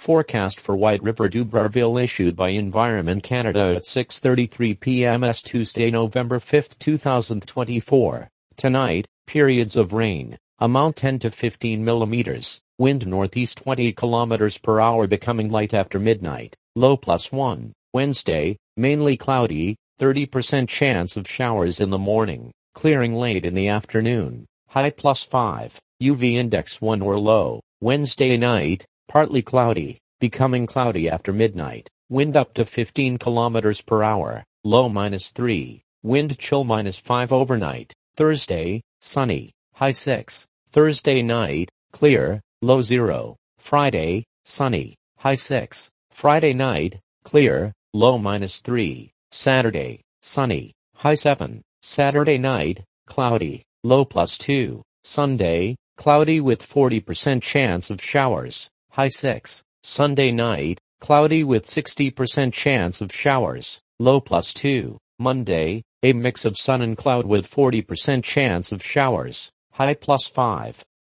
Forecast for White River Dubreuilville issued by Environment Canada at 6:33 p.m. Tuesday, November 5, 2024. Tonight, periods of rain. Amount 10 to 15 millimeters. Wind northeast 20 kilometers per hour becoming light after midnight. Low +1. Wednesday, mainly cloudy, 30% chance of showers in the morning. Clearing late in the afternoon. High +5. UV index 1 or low. Wednesday night, partly cloudy, becoming cloudy after midnight. Wind up to 15 kilometers per hour. Low -3. Wind chill -5 overnight. Thursday, sunny. High 6. Thursday night, clear, low 0. Friday, sunny. High 6. Friday night, clear, low -3. Saturday, sunny. High 7. Saturday night, cloudy, low +2. Sunday, cloudy with 40% chance of showers. High 6. Sunday night, cloudy with 60% chance of showers. Low +2. Monday, a mix of sun and cloud with 40% chance of showers. High +5.